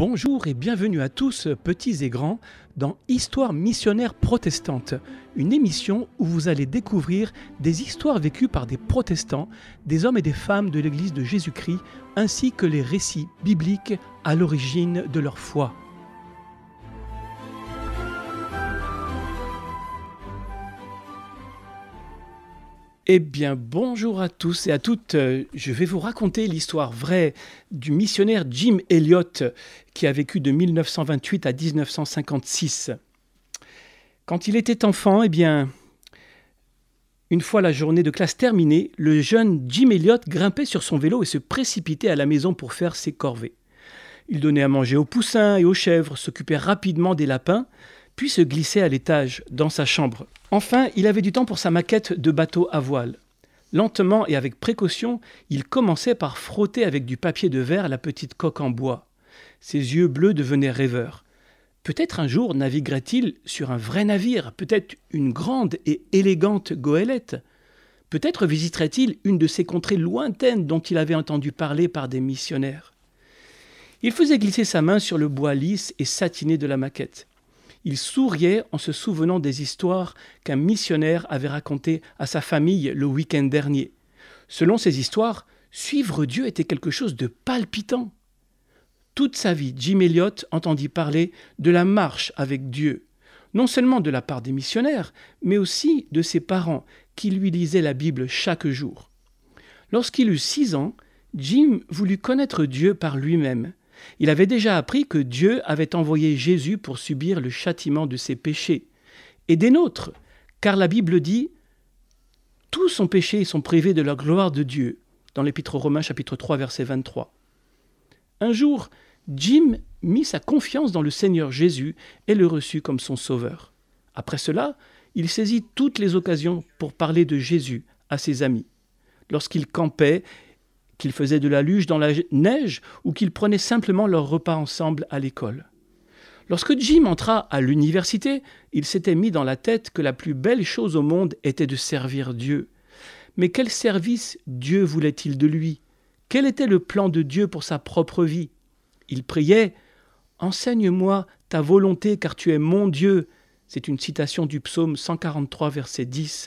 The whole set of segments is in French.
Bonjour et bienvenue à tous, petits et grands, dans Histoire missionnaire protestante, une émission où vous allez découvrir des histoires vécues par des protestants, des hommes et des femmes de l'Église de Jésus-Christ, ainsi que les récits bibliques à l'origine de leur foi. Eh bien, bonjour à tous et à toutes. Je vais vous raconter l'histoire vraie du missionnaire Jim Elliot qui a vécu de 1928 à 1956. Quand il était enfant, une fois la journée de classe terminée, le jeune Jim Elliot grimpait sur son vélo et se précipitait à la maison pour faire ses corvées. Il donnait à manger aux poussins et aux chèvres, s'occupait rapidement des lapins, puis se glissait à l'étage, dans sa chambre. Enfin, il avait du temps pour sa maquette de bateau à voile. Lentement et avec précaution, il commençait par frotter avec du papier de verre la petite coque en bois. Ses yeux bleus devenaient rêveurs. Peut-être un jour naviguerait-il sur un vrai navire, peut-être une grande et élégante goélette. Peut-être visiterait-il une de ces contrées lointaines dont il avait entendu parler par des missionnaires. Il faisait glisser sa main sur le bois lisse et satiné de la maquette. Il souriait en se souvenant des histoires qu'un missionnaire avait racontées à sa famille le week-end dernier. Selon ces histoires, suivre Dieu était quelque chose de palpitant. Toute sa vie, Jim Elliot entendit parler de la marche avec Dieu, non seulement de la part des missionnaires, mais aussi de ses parents qui lui lisaient la Bible chaque jour. Lorsqu'il eut 6 ans, Jim voulut connaître Dieu par lui-même. Il avait déjà appris que Dieu avait envoyé Jésus pour subir le châtiment de ses péchés, et des nôtres, car la Bible dit « Tous sont péchés et sont privés de la gloire de Dieu » dans l'Épître aux Romains chapitre 3 verset 23. Un jour, Jim mit sa confiance dans le Seigneur Jésus et le reçut comme son sauveur. Après cela, il saisit toutes les occasions pour parler de Jésus à ses amis. Lorsqu'il campait, qu'il faisait de la luge dans la neige ou qu'ils prenaient simplement leur repas ensemble à l'école. Lorsque Jim entra à l'université, il s'était mis dans la tête que la plus belle chose au monde était de servir Dieu. Mais quel service Dieu voulait-il de lui ? Quel était le plan de Dieu pour sa propre vie ? Il priait « Enseigne-moi ta volonté car tu es mon Dieu ». C'est une citation du psaume 143 verset 10.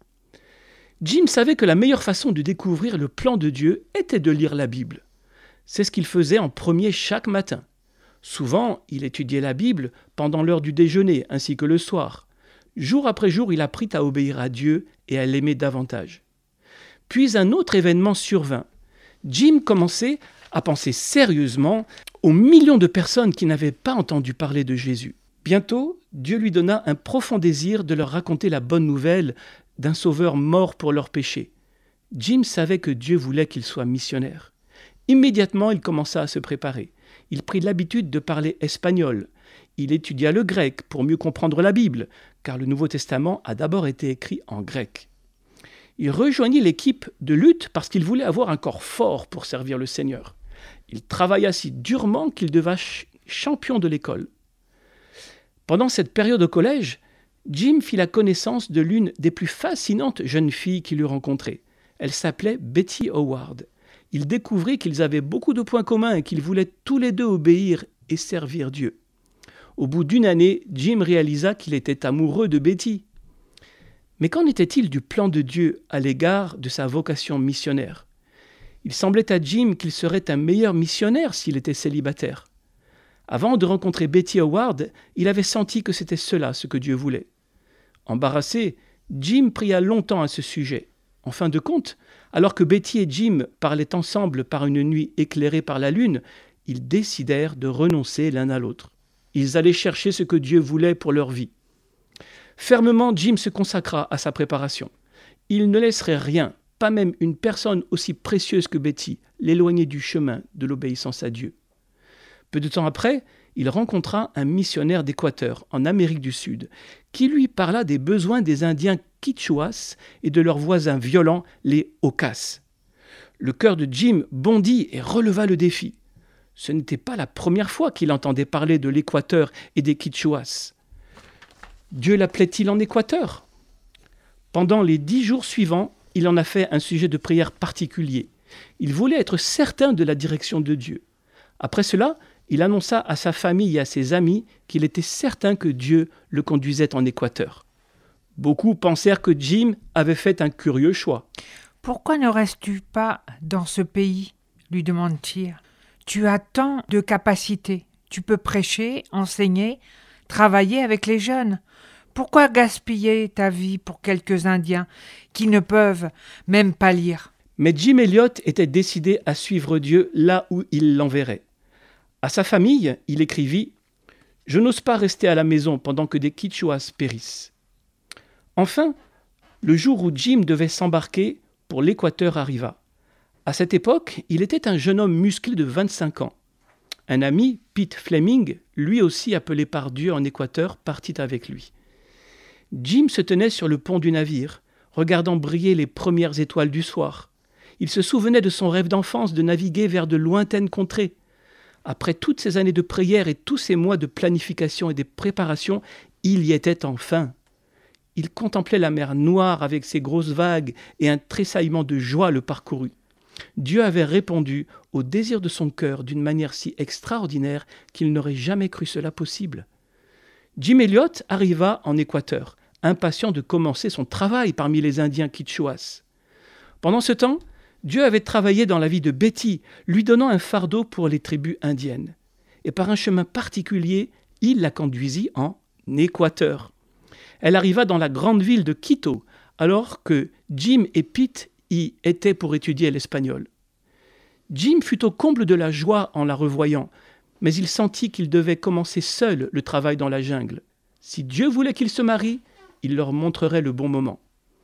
Jim savait que la meilleure façon de découvrir le plan de Dieu était de lire la Bible. C'est ce qu'il faisait en premier chaque matin. Souvent, il étudiait la Bible pendant l'heure du déjeuner ainsi que le soir. Jour après jour, il apprit à obéir à Dieu et à l'aimer davantage. Puis un autre événement survint. Jim commençait à penser sérieusement aux millions de personnes qui n'avaient pas entendu parler de Jésus. Bientôt, Dieu lui donna un profond désir de leur raconter la bonne nouvelle d'un sauveur mort pour leurs péchés. Jim savait que Dieu voulait qu'il soit missionnaire. Immédiatement, il commença à se préparer. Il prit l'habitude de parler espagnol. Il étudia le grec pour mieux comprendre la Bible, car le Nouveau Testament a d'abord été écrit en grec. Il rejoignit l'équipe de lutte parce qu'il voulait avoir un corps fort pour servir le Seigneur. Il travailla si durement qu'il devint champion de l'école. Pendant cette période au collège, Jim fit la connaissance de l'une des plus fascinantes jeunes filles qu'il eut rencontrées. Elle s'appelait Betty Howard. Il découvrit qu'ils avaient beaucoup de points communs et qu'ils voulaient tous les deux obéir et servir Dieu. Au bout d'1 année, Jim réalisa qu'il était amoureux de Betty. Mais qu'en était-il du plan de Dieu à l'égard de sa vocation missionnaire ? Il semblait à Jim qu'il serait un meilleur missionnaire s'il était célibataire. Avant de rencontrer Betty Howard, il avait senti que c'était cela ce que Dieu voulait. Embarrassé, Jim pria longtemps à ce sujet. En fin de compte, alors que Betty et Jim parlaient ensemble par une nuit éclairée par la lune, ils décidèrent de renoncer l'un à l'autre. Ils allaient chercher ce que Dieu voulait pour leur vie. Fermement, Jim se consacra à sa préparation. Il ne laisserait rien, pas même une personne aussi précieuse que Betty, l'éloigner du chemin de l'obéissance à Dieu. Peu de temps après, il rencontra un missionnaire d'Équateur, en Amérique du Sud, qui lui parla des besoins des Indiens Quichuas et de leurs voisins violents, les Aucas. Le cœur de Jim bondit et releva le défi. Ce n'était pas la première fois qu'il entendait parler de l'Équateur et des Quichuas. Dieu l'appelait-il en Équateur ? Pendant les 10 jours suivants, il en a fait un sujet de prière particulier. Il voulait être certain de la direction de Dieu. Après cela, il annonça à sa famille et à ses amis qu'il était certain que Dieu le conduisait en Équateur. Beaucoup pensèrent que Jim avait fait un curieux choix. « Pourquoi ne restes-tu pas dans ce pays ?» lui demande-t-il. « Tu as tant de capacités. Tu peux prêcher, enseigner, travailler avec les jeunes. Pourquoi gaspiller ta vie pour quelques Indiens qui ne peuvent même pas lire ?» Mais Jim Elliot était décidé à suivre Dieu là où il l'enverrait. À sa famille, il écrivit « Je n'ose pas rester à la maison pendant que des Quichuas périssent. » Enfin, le jour où Jim devait s'embarquer pour l'Équateur arriva. À cette époque, il était un jeune homme musclé de 25 ans. Un ami, Pete Fleming, lui aussi appelé par Dieu en Équateur, partit avec lui. Jim se tenait sur le pont du navire, regardant briller les premières étoiles du soir. Il se souvenait de son rêve d'enfance de naviguer vers de lointaines contrées. Après toutes ces années de prière et tous ces mois de planification et de préparation, il y était enfin. Il contemplait la mer noire avec ses grosses vagues et un tressaillement de joie le parcourut. Dieu avait répondu au désir de son cœur d'une manière si extraordinaire qu'il n'aurait jamais cru cela possible. Jim Elliot arriva en Équateur, impatient de commencer son travail parmi les Indiens Quichuas. Pendant ce temps, Dieu avait travaillé dans la vie de Betty, lui donnant un fardeau pour les tribus indiennes. Et par un chemin particulier, il la conduisit en Équateur. Elle arriva dans la grande ville de Quito, alors que Jim et Pete y étaient pour étudier l'espagnol. Jim fut au comble de la joie en la revoyant, mais il sentit qu'il devait commencer seul le travail dans la jungle. Si Dieu voulait qu'ils se marient, il leur montrerait le bon moment.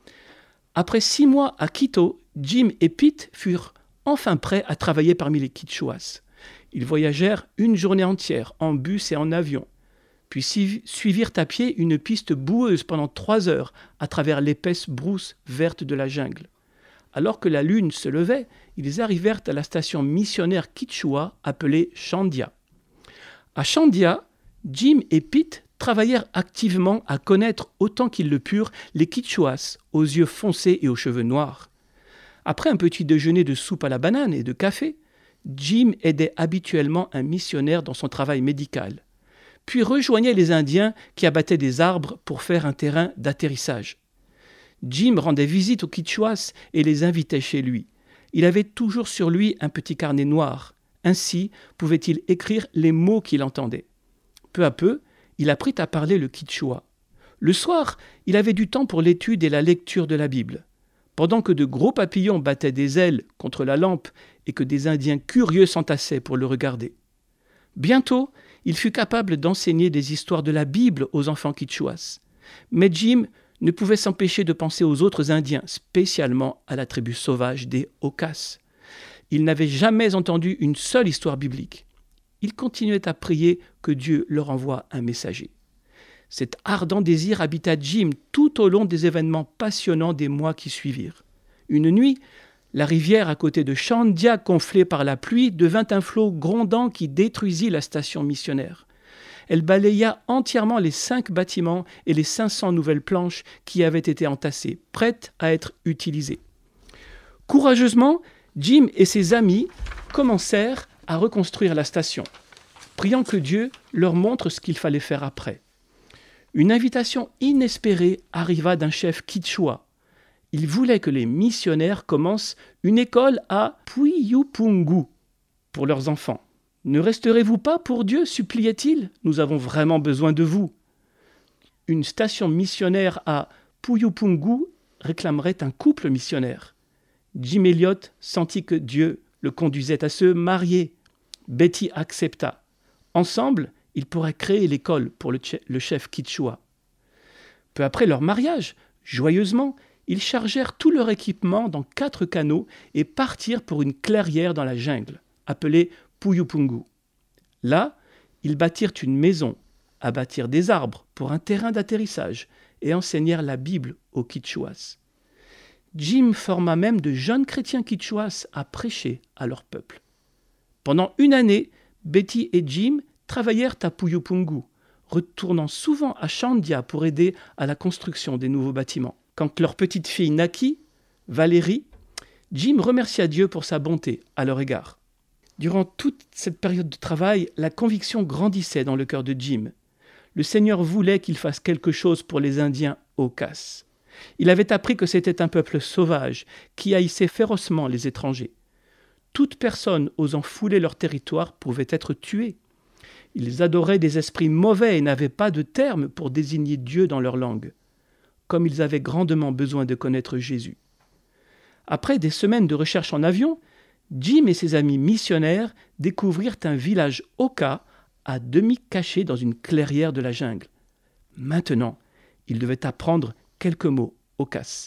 Après 6 mois à Quito, Jim et Pete furent enfin prêts à travailler parmi les Quichuas. Ils voyagèrent une journée entière en bus et en avion, puis suivirent à pied une piste boueuse pendant 3 heures à travers l'épaisse brousse verte de la jungle. Alors que la lune se levait, ils arrivèrent à la station missionnaire Quichua appelée Chandia. À Chandia, Jim et Pete travaillèrent activement à connaître autant qu'ils le purent les Quichuas aux yeux foncés et aux cheveux noirs. Après un petit déjeuner de soupe à la banane et de café, Jim aidait habituellement un missionnaire dans son travail médical, puis rejoignait les Indiens qui abattaient des arbres pour faire un terrain d'atterrissage. Jim rendait visite aux Quichuas et les invitait chez lui. Il avait toujours sur lui un petit carnet noir. Ainsi pouvait-il écrire les mots qu'il entendait. Peu à peu, il apprit à parler le Quichua. Le soir, il avait du temps pour l'étude et la lecture de la Bible. Pendant que de gros papillons battaient des ailes contre la lampe et que des Indiens curieux s'entassaient pour le regarder. Bientôt, il fut capable d'enseigner des histoires de la Bible aux enfants Quichuas. Mais Jim ne pouvait s'empêcher de penser aux autres Indiens, spécialement à la tribu sauvage des Aucas. Il n'avait jamais entendu une seule histoire biblique. Il continuait à prier que Dieu leur envoie un messager. Cet ardent désir habita Jim tout au long des événements passionnants des mois qui suivirent. Une nuit, la rivière à côté de Chandia, gonflée par la pluie, devint un flot grondant qui détruisit la station missionnaire. Elle balaya entièrement les 5 bâtiments et les 500 nouvelles planches qui avaient été entassées, prêtes à être utilisées. Courageusement, Jim et ses amis commencèrent à reconstruire la station, priant que Dieu leur montre ce qu'il fallait faire après. Une invitation inespérée arriva d'un chef Quichua. Il voulait que les missionnaires commencent une école à Puyupungu pour leurs enfants. « Ne resterez-vous pas pour Dieu ?» suppliait-il. « Nous avons vraiment besoin de vous. » Une station missionnaire à Puyupungu réclamerait un couple missionnaire. Jim Elliot sentit que Dieu le conduisait à se marier. Betty accepta. Ensemble, ils pourraient créer l'école pour le chef Quichua. Peu après leur mariage, joyeusement, ils chargèrent tout leur équipement dans 4 canots et partirent pour une clairière dans la jungle, appelée Puyupungu. Là, ils bâtirent une maison, abattirent des arbres pour un terrain d'atterrissage et enseignèrent la Bible aux Quichuas. Jim forma même de jeunes chrétiens Quichuas à prêcher à leur peuple. Pendant 1 année, Betty et Jim travaillèrent à Puyupungu, retournant souvent à Chandia pour aider à la construction des nouveaux bâtiments. Quand leur petite fille naquit, Valérie, Jim remercia Dieu pour sa bonté à leur égard. Durant toute cette période de travail, la conviction grandissait dans le cœur de Jim. Le Seigneur voulait qu'il fasse quelque chose pour les Indiens Aucas. Il avait appris que c'était un peuple sauvage qui haïssait férocement les étrangers. Toute personne osant fouler leur territoire pouvait être tuée. Ils adoraient des esprits mauvais et n'avaient pas de terme pour désigner Dieu dans leur langue. Comme ils avaient grandement besoin de connaître Jésus. Après des semaines de recherche en avion, Jim et ses amis missionnaires découvrirent un village Auca à demi caché dans une clairière de la jungle. Maintenant, ils devaient apprendre quelques mots Aucas.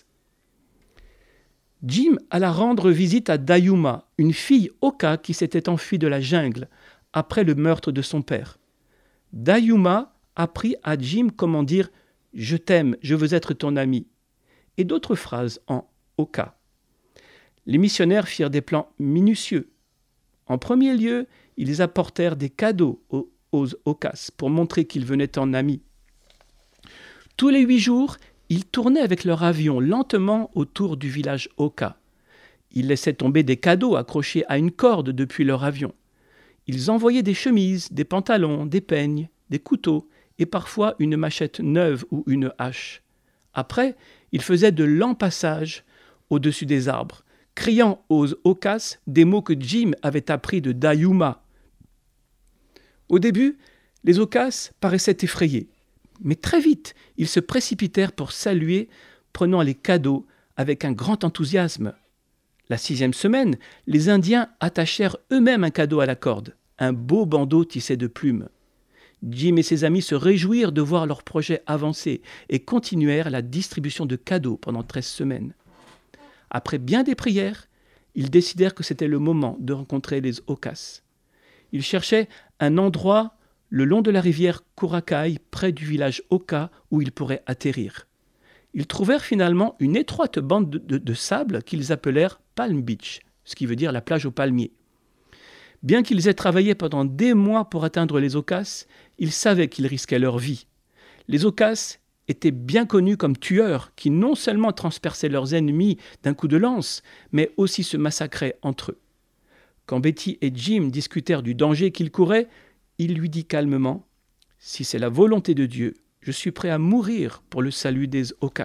Jim alla rendre visite à Dayuma, une fille Auca qui s'était enfuie de la jungle après le meurtre de son père. Dayuma apprit à Jim comment dire « Je t'aime, je veux être ton ami » et d'autres phrases en Auca. Les missionnaires firent des plans minutieux. En premier lieu, ils apportèrent des cadeaux aux Aucas pour montrer qu'ils venaient en amis. Tous les 8 jours, ils tournaient avec leur avion lentement autour du village Auca. Ils laissaient tomber des cadeaux accrochés à une corde depuis leur avion. Ils envoyaient des chemises, des pantalons, des peignes, des couteaux et parfois une machette neuve ou une hache. Après, ils faisaient de lents passages au-dessus des arbres, criant aux Aucas des mots que Jim avait appris de Dayuma. Au début, les Aucas paraissaient effrayés, mais très vite, ils se précipitèrent pour saluer, prenant les cadeaux avec un grand enthousiasme. La 6e semaine, les Indiens attachèrent eux-mêmes un cadeau à la corde, un beau bandeau tissé de plumes. Jim et ses amis se réjouirent de voir leur projet avancer et continuèrent la distribution de cadeaux pendant 13 semaines. Après bien des prières, ils décidèrent que c'était le moment de rencontrer les Aucas. Ils cherchaient un endroit le long de la rivière Curaçao, près du village Auca, où ils pourraient atterrir. Ils trouvèrent finalement une étroite bande de sable qu'ils appelèrent Palm Beach, ce qui veut dire la plage aux palmiers. Bien qu'ils aient travaillé pendant des mois pour atteindre les Aucas, ils savaient qu'ils risquaient leur vie. Les Aucas étaient bien connus comme tueurs qui non seulement transperçaient leurs ennemis d'un coup de lance, mais aussi se massacraient entre eux. Quand Betty et Jim discutèrent du danger qu'ils couraient, il lui dit calmement « Si c'est la volonté de Dieu, je suis prêt à mourir pour le salut des Aucas. »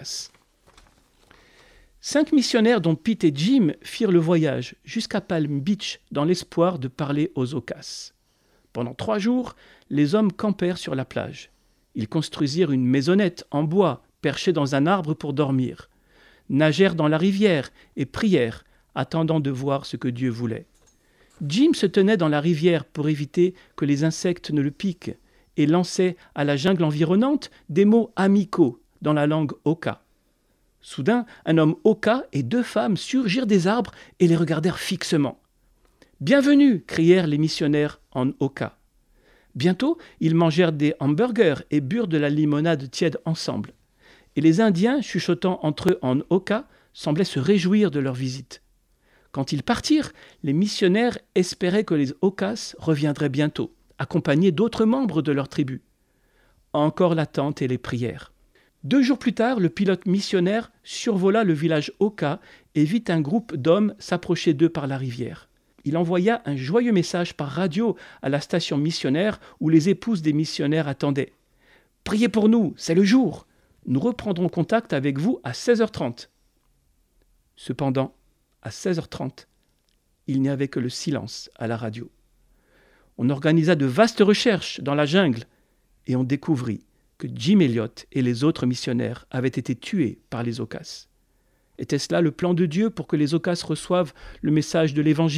5 missionnaires dont Pete et Jim firent le voyage jusqu'à Palm Beach dans l'espoir de parler aux Aucas. Pendant 3 jours, les hommes campèrent sur la plage. Ils construisirent une maisonnette en bois perchée dans un arbre pour dormir, nagèrent dans la rivière et prièrent, attendant de voir ce que Dieu voulait. Jim se tenait dans la rivière pour éviter que les insectes ne le piquent et lançait à la jungle environnante des mots amicaux dans la langue Auca. Soudain, un homme Auca et 2 femmes surgirent des arbres et les regardèrent fixement. « Bienvenue !» crièrent les missionnaires en Auca. Bientôt, ils mangèrent des hamburgers et burent de la limonade tiède ensemble. Et les Indiens, chuchotant entre eux en Auca, semblaient se réjouir de leur visite. Quand ils partirent, les missionnaires espéraient que les Aucas reviendraient bientôt, accompagnés d'autres membres de leur tribu. Encore l'attente et les prières. 2 jours plus tard, le pilote missionnaire survola le village Auca et vit un groupe d'hommes s'approcher d'eux par la rivière. Il envoya un joyeux message par radio à la station missionnaire où les épouses des missionnaires attendaient. « Priez pour nous, c'est le jour. Nous reprendrons contact avec vous à 16h30. » Cependant, à 16h30, il n'y avait que le silence à la radio. On organisa de vastes recherches dans la jungle et on découvrit que Jim Elliot et les autres missionnaires avaient été tués par les Aucas. Était-ce là le plan de Dieu pour que les Aucas reçoivent le message de l'Évangile ?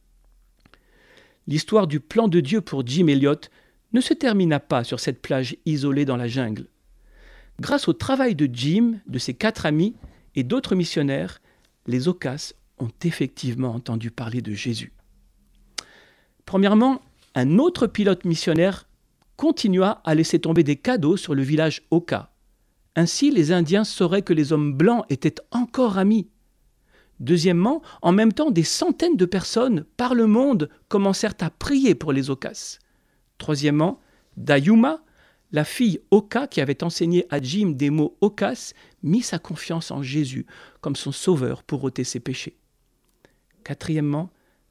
L'histoire du plan de Dieu pour Jim Elliot ne se termina pas sur cette plage isolée dans la jungle. Grâce au travail de Jim, de ses 4 amis et d'autres missionnaires, les Aucas ont effectivement entendu parler de Jésus. Premièrement, un autre pilote missionnaire continua à laisser tomber des cadeaux sur le village Auca. Ainsi, les Indiens sauraient que les hommes blancs étaient encore amis. Deuxièmement, en même temps, des centaines de personnes par le monde commencèrent à prier pour les Aucas. Troisièmement, Dayuma, la fille Auca qui avait enseigné à Jim des mots Aucas, mit sa confiance en Jésus comme son sauveur pour ôter ses péchés. Quatrièmement,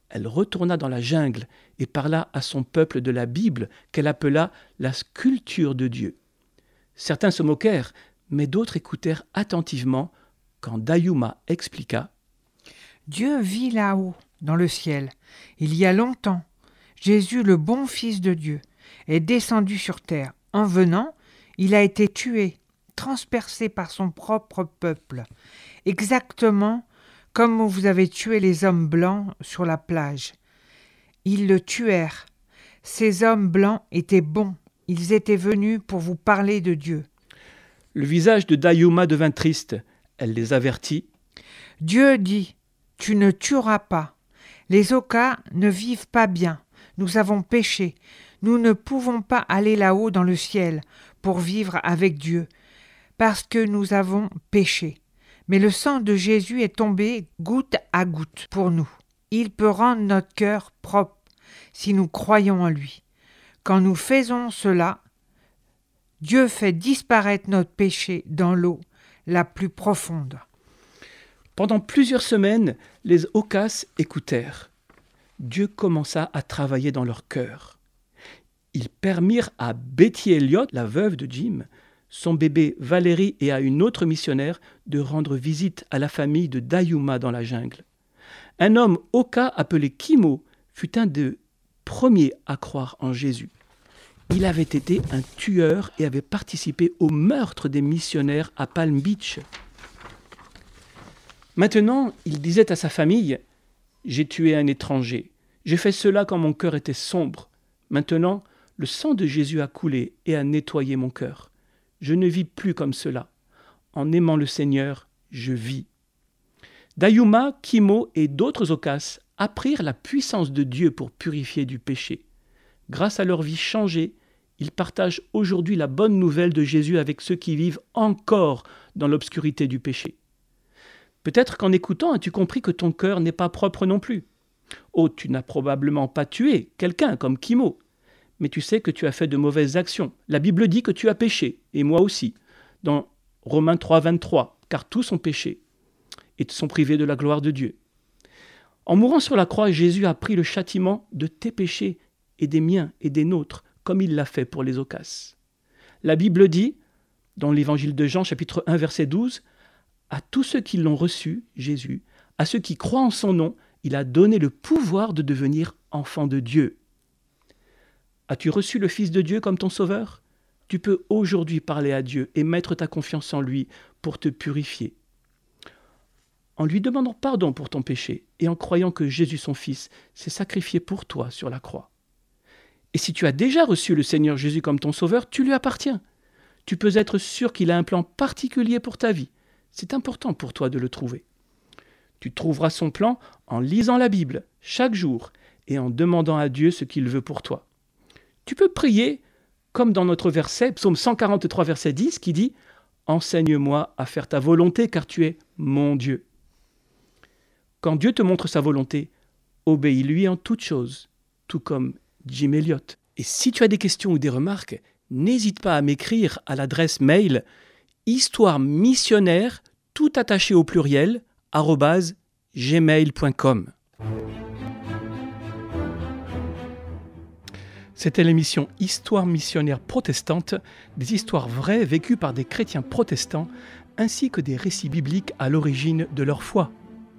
elle retourna dans la jungle et parla à son peuple de la Bible qu'elle appela la sculpture de Dieu. Certains se moquèrent, mais d'autres écoutèrent attentivement quand Dayuma expliqua « Dieu vit là-haut, dans le ciel. Il y a longtemps, Jésus, le bon Fils de Dieu, est descendu sur terre. En venant, il a été tué, transpercé par son propre peuple, exactement comme vous avez tué les hommes blancs sur la plage. Ils le tuèrent. Ces hommes blancs étaient bons. Ils étaient venus pour vous parler de Dieu. » Le visage de Dayuma devint triste. Elle les avertit. « Dieu dit, tu ne tueras pas. Les Okas ne vivent pas bien. Nous avons péché. Nous ne pouvons pas aller là-haut dans le ciel pour vivre avec Dieu, parce que nous avons péché. Mais le sang de Jésus est tombé goutte à goutte pour nous. Il peut rendre notre cœur propre si nous croyons en lui. Quand nous faisons cela, Dieu fait disparaître notre péché dans l'eau la plus profonde. » Pendant plusieurs semaines, les Okas écoutèrent. Dieu commença à travailler dans leur cœur. Ils permirent à Betty Elliott, la veuve de Jim, son bébé Valérie et à une autre missionnaire de rendre visite à la famille de Dayuma dans la jungle. Un homme Oka appelé Kimo fut un des premiers à croire en Jésus. Il avait été un tueur et avait participé au meurtre des missionnaires à Palm Beach. Maintenant, il disait à sa famille « J'ai tué un étranger. J'ai fait cela quand mon cœur était sombre. Maintenant, le sang de Jésus a coulé et a nettoyé mon cœur. Je ne vis plus comme cela. En aimant le Seigneur, je vis. » Dayuma, Kimo et d'autres Okas apprirent la puissance de Dieu pour purifier du péché. Grâce à leur vie changée, ils partagent aujourd'hui la bonne nouvelle de Jésus avec ceux qui vivent encore dans l'obscurité du péché. Peut-être qu'en écoutant, as-tu compris que ton cœur n'est pas propre non plus. Oh, tu n'as probablement pas tué quelqu'un comme Kimo, mais tu sais que tu as fait de mauvaises actions. La Bible dit que tu as péché, et moi aussi, dans Romains 3, 23, car tous ont péché et sont privés de la gloire de Dieu. En mourant sur la croix, Jésus a pris le châtiment de tes péchés et des miens et des nôtres, comme il l'a fait pour les Okas. La Bible dit, dans l'évangile de Jean, chapitre 1, verset 12, « À tous ceux qui l'ont reçu, Jésus, à ceux qui croient en son nom, il a donné le pouvoir de devenir enfants de Dieu. » As-tu reçu le Fils de Dieu comme ton sauveur ? Tu peux aujourd'hui parler à Dieu et mettre ta confiance en lui pour te purifier. En lui demandant pardon pour ton péché et en croyant que Jésus, son Fils, s'est sacrifié pour toi sur la croix. Et si tu as déjà reçu le Seigneur Jésus comme ton sauveur, tu lui appartiens. Tu peux être sûr qu'il a un plan particulier pour ta vie. C'est important pour toi de le trouver. Tu trouveras son plan en lisant la Bible chaque jour et en demandant à Dieu ce qu'il veut pour toi. Tu peux prier comme dans notre verset, psaume 143, verset 10, qui dit « Enseigne-moi à faire ta volonté, car tu es mon Dieu. » Quand Dieu te montre sa volonté, obéis-lui en toutes choses, tout comme Jim Elliott. Et si tu as des questions ou des remarques, n'hésite pas à m'écrire à l'adresse mail histoire-missionnaire, tout attaché au pluriel, @gmail.com. C'était l'émission Histoire missionnaire protestante, des histoires vraies vécues par des chrétiens protestants, ainsi que des récits bibliques à l'origine de leur foi.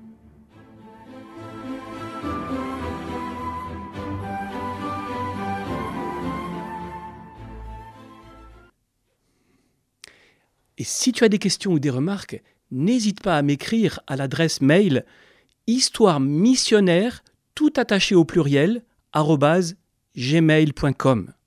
Et si tu as des questions ou des remarques, n'hésite pas à m'écrire à l'adresse mail histoire-missionnaire, tout attaché au pluriel, @gmail.com.